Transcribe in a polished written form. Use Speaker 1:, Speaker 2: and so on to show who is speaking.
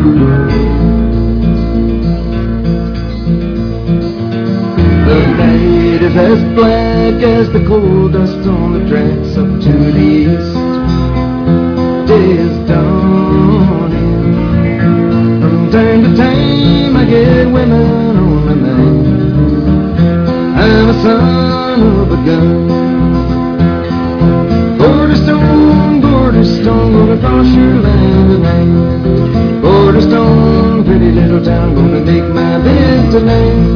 Speaker 1: The night is as black as the coal dust on the tracks up to the east. Day is dawning. From time to time I get women on my mind. I'm a son of a gun. Border stone, gonna cross your land tonight. Border stone, pretty little town, gonna make my bed tonight.